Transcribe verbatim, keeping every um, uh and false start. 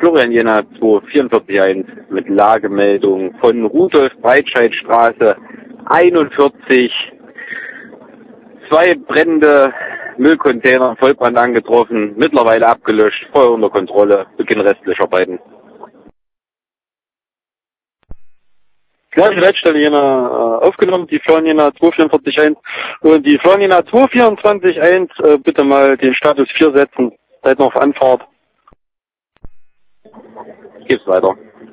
Florian Jena zwei vierundvierzig eins mit Lagemeldung von Rudolf-Breitscheid-Straße einundvierzig. Zwei brennende Müllcontainer, Vollbrand angetroffen, mittlerweile abgelöscht, Feuer unter Kontrolle, Beginn Restlöscharbeiten. Gleiche Leitstelle Jena äh, aufgenommen, die Florian Jena zwei vierundvierzig eins und die Florian Jena zwei vierundzwanzig eins, äh, bitte mal den Status vier setzen, seid noch auf Anfahrt. Geht's weiter.